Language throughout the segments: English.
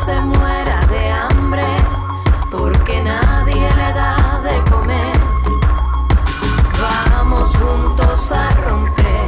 se muera de hambre, porque nadie le da de comer. Vamos juntos a romper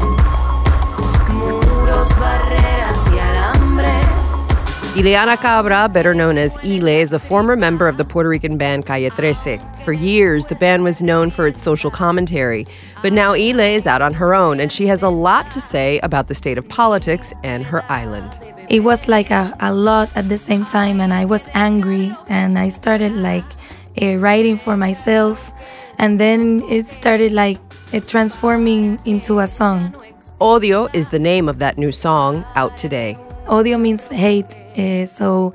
muros, barreras y alambres. Ileana Cabra, better known as Ile, is a former member of the Puerto Rican band Calle 13. For years, the band was known for its social commentary. But now Ile is out on her own, and she has a lot to say about the state of politics and her island. It was like a lot at the same time, and I was angry, and I started writing for myself, and then it started transforming into a song. Odio is the name of that new song, out today. Odio means hate, so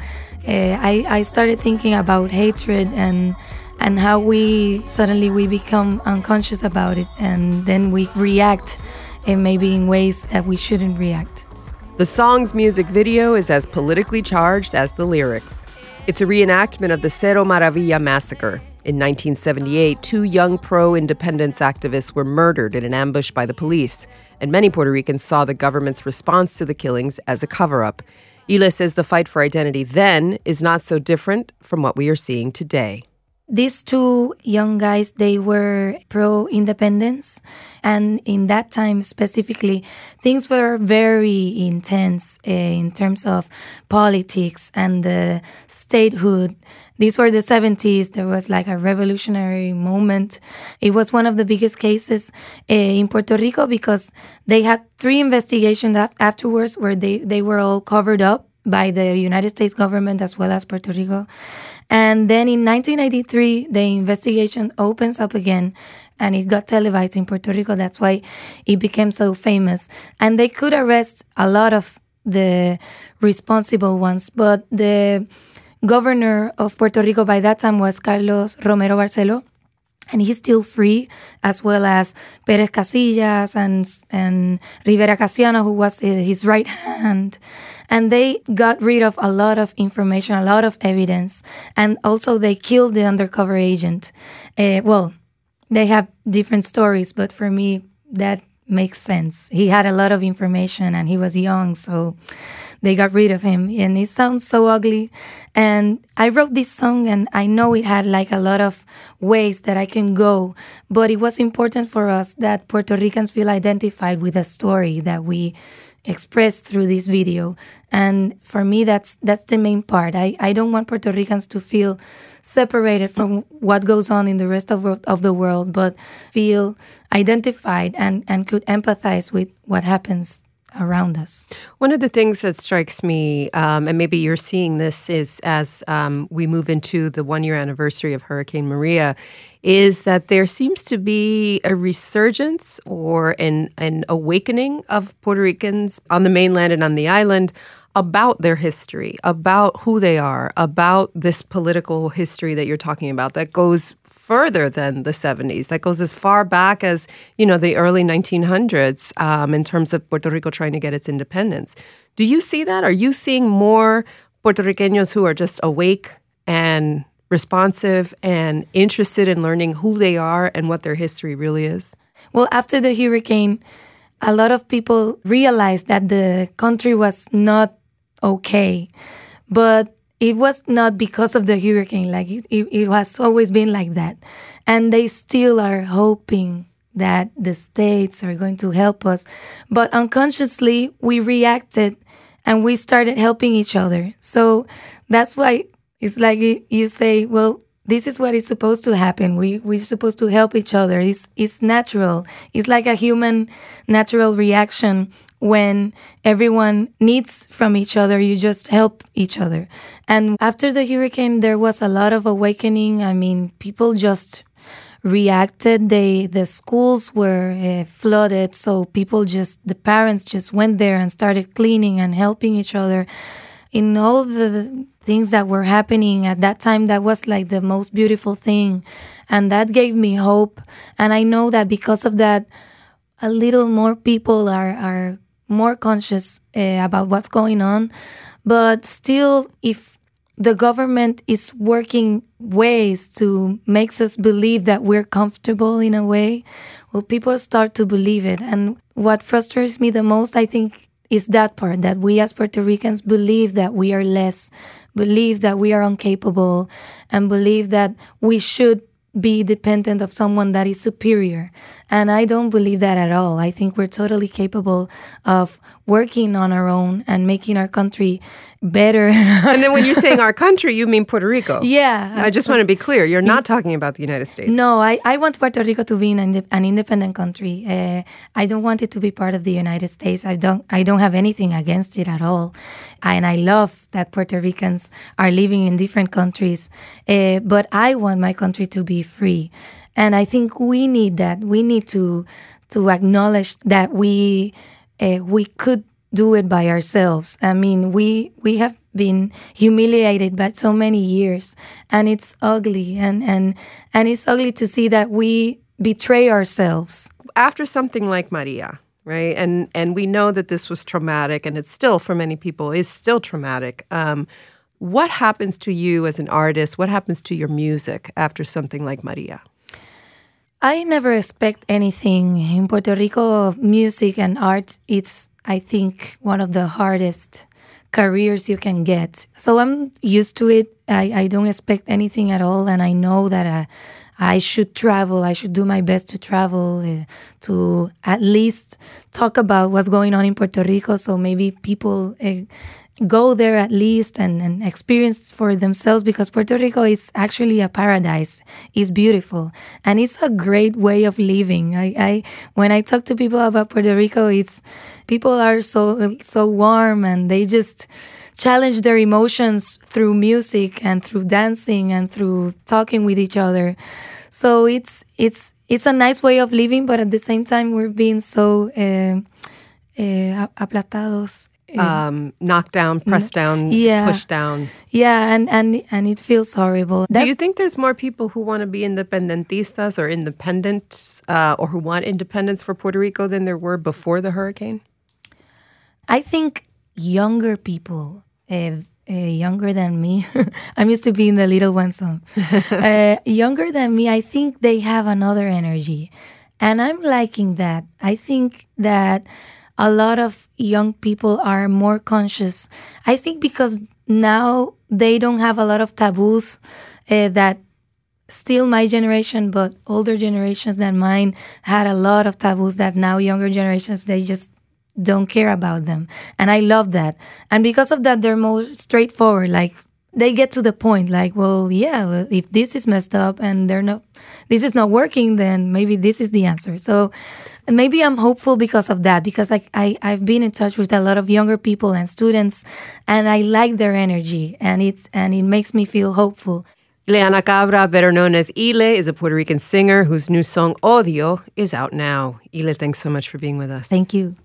I started thinking about hatred and how we suddenly become unconscious about it, and then we react maybe in ways that we shouldn't react. The song's music video is as politically charged as the lyrics. It's a reenactment of the Cerro Maravilla massacre. In 1978, 2 young pro-independence activists were murdered in an ambush by the police, and many Puerto Ricans saw the government's response to the killings as a cover-up. Ile says the fight for identity then is not so different from what we are seeing today. These 2 young guys, they were pro-independence, and in that time specifically, things were very intense in terms of politics and the statehood. These were the 70s. There was a revolutionary moment. It was one of the biggest cases in Puerto Rico because they had 3 investigations afterwards where they were all covered up by the United States government as well as Puerto Rico. And then in 1983, the investigation opens up again, and it got televised in Puerto Rico. That's why it became so famous. And they could arrest a lot of the responsible ones, but the governor of Puerto Rico by that time was Carlos Romero Barceló, and he's still free, as well as Pérez Casillas and Rivera Casiano, who was his right hand. And they got rid of a lot of information, a lot of evidence. And also they killed the undercover agent. They have different stories, but for me, that makes sense. He had a lot of information and he was young, so they got rid of him. And it sounds so ugly. And I wrote this song, and I know it had a lot of ways that I can go, but it was important for us that Puerto Ricans feel identified with a story that we expressed through this video. And for me, that's the main part. I don't want Puerto Ricans to feel separated from what goes on in the rest of the world, but feel identified and could empathize with what happens around us. One of the things that strikes me, and maybe you're seeing this, is as we move into the 1-year anniversary of Hurricane Maria, is that there seems to be a resurgence or an awakening of Puerto Ricans on the mainland and on the island about their history, about who they are, about this political history that you're talking about that goes further than the 70s, that goes as far back as, the early 1900s in terms of Puerto Rico trying to get its independence. Do you see that? Are you seeing more Puerto Ricanos who are just awake and responsive and interested in learning who they are and what their history really is? Well, after the hurricane, a lot of people realized that the country was not okay. But it was not because of the hurricane. It has always been like that. And they still are hoping that the states are going to help us. But unconsciously, we reacted and we started helping each other. So that's why it's like you say, well, this is what is supposed to happen. We're supposed to help each other. It's natural. It's like a human natural reaction. When everyone needs from each other, you just help each other. And after the hurricane, there was a lot of awakening. I mean, people just reacted. The schools were flooded, so the parents just went there and started cleaning and helping each other. In all the things that were happening at that time, that was the most beautiful thing. And that gave me hope. And I know that because of that, a little more people are more conscious about what's going on. But still, if the government is working ways to make us believe that we're comfortable in a way, well, people start to believe it. And what frustrates me the most, I think, is that part, that we as Puerto Ricans believe that we are less, believe that we are incapable, and believe that we should be dependent of someone that is superior. And I don't believe that at all. I think we're totally capable of working on our own and making our country better. And then when you're saying our country, you mean Puerto Rico. Yeah. I just want to be clear. You're not talking about the United States. No, I want Puerto Rico to be an independent country. I don't want it to be part of the United States. I don't have anything against it at all. And I love that Puerto Ricans are living in different countries. But I want my country to be free. And I think we need that. We need to acknowledge that we could do it by ourselves. I mean, we have been humiliated by so many years, and it's ugly. And it's ugly to see that we betray ourselves. After something like Maria, right? And we know that this was traumatic, and it's still, for many people, is still traumatic. What happens to you as an artist? What happens to your music after something like Maria? I never expect anything. In Puerto Rico, music and art, it's, I think, one of the hardest careers you can get. So I'm used to it. I don't expect anything at all. And I know that I should travel. I should do my best to travel, to at least talk about what's going on in Puerto Rico. So maybe people go there at least and experience for themselves, because Puerto Rico is actually a paradise. It's beautiful, and it's a great way of living. I when I talk to people about Puerto Rico, it's people are so warm, and they just challenge their emotions through music and through dancing and through talking with each other. So it's a nice way of living, but at the same time we're being so aplastados. Knocked down, pressed down, pushed down. Yeah, and it feels horrible. Do you think there's more people who want to be independentistas or independent or who want independence for Puerto Rico than there were before the hurricane? I think younger people, younger than me, I'm used to being the little one song. Younger than me, I think they have another energy. And I'm liking that. I think that a lot of young people are more conscious. I think because now they don't have a lot of taboos that still my generation, but older generations than mine had a lot of taboos that now younger generations, they just don't care about them. And I love that. And because of that, they're more straightforward. Like, they get to the point, like, well, yeah, if this is messed up and this is not working, then maybe this is the answer. So maybe I'm hopeful because of that, because I've been in touch with a lot of younger people and students, and I like their energy, and it makes me feel hopeful. Ileana Cabra, better known as Ile, is a Puerto Rican singer whose new song, Odio, is out now. Ile, thanks so much for being with us. Thank you.